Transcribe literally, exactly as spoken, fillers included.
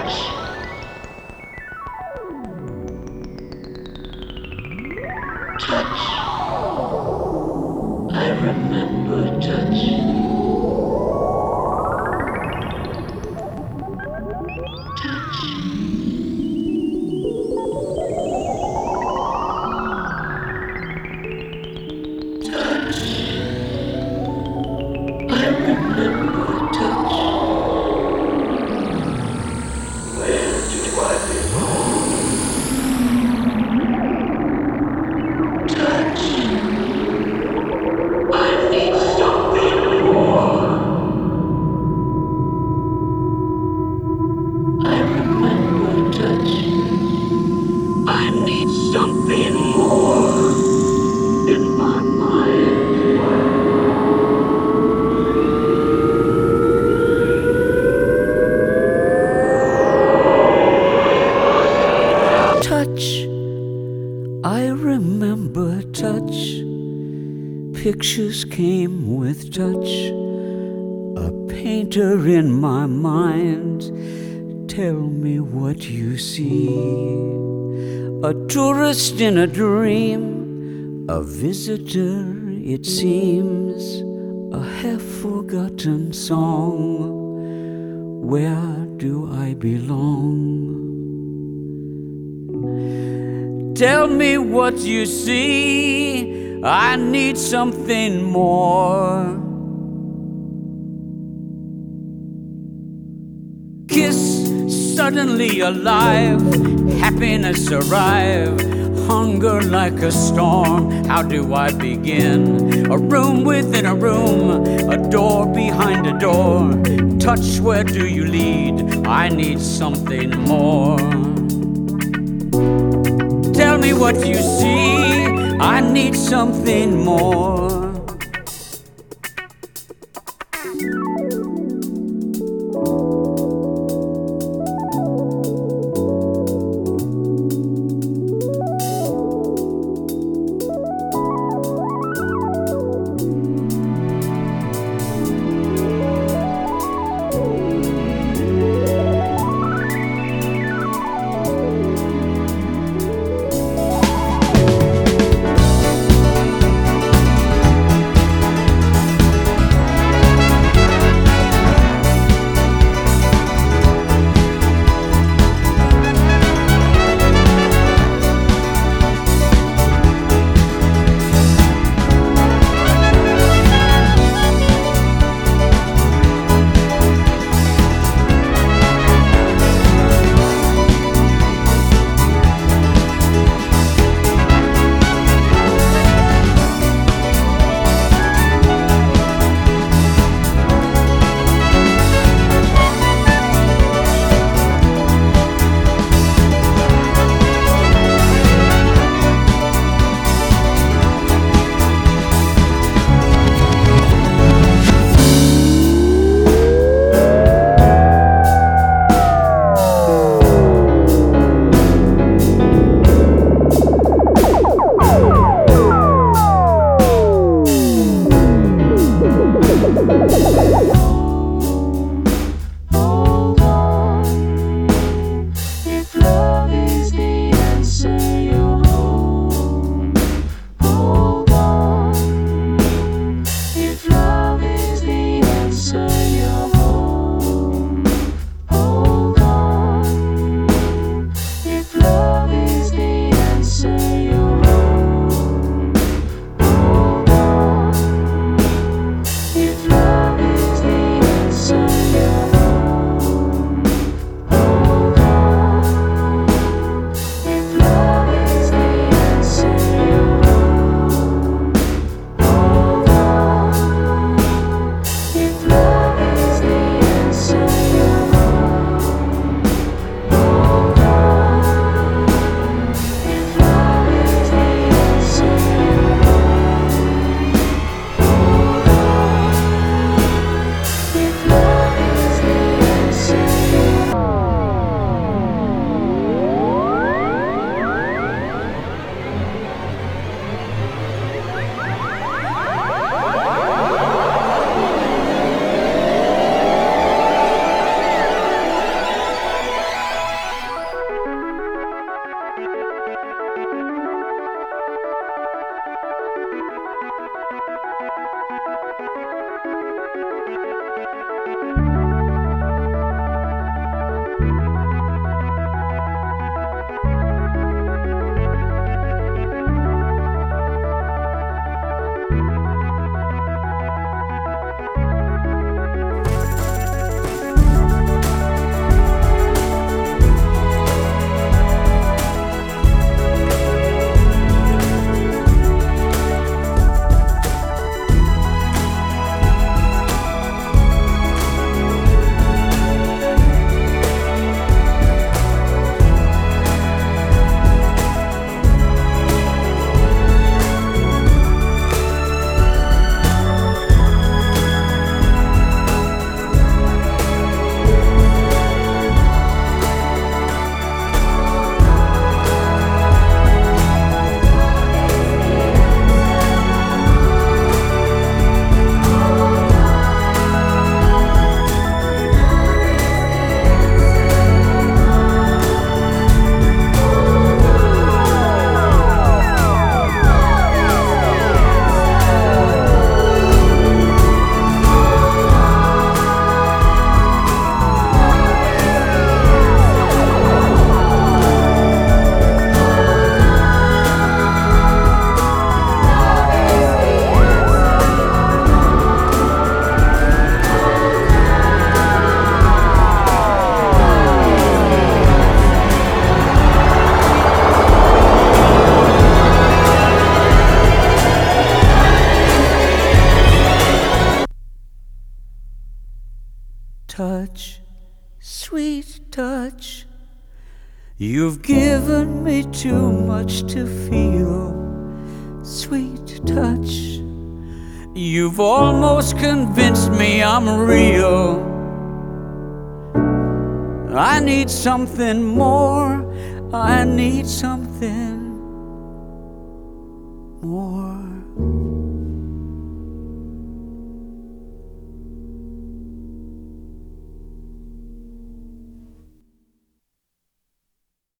Pictures came with touch, a painter in my mind. Tell me what you see. A tourist in a dream, a visitor it seems, a half-forgotten song. Where do I belong? Tell me what you see. I need something more. Kiss, suddenly alive, happiness arrive, hunger like a storm. How do I begin? A room within a room, a door behind a door. Touch, where do you lead? I need something more. Tell me what you see. I need something more. touch, sweet touch. You've given me too much to feel, sweet touch. You've almost convinced me I'm real. I need something more, I need something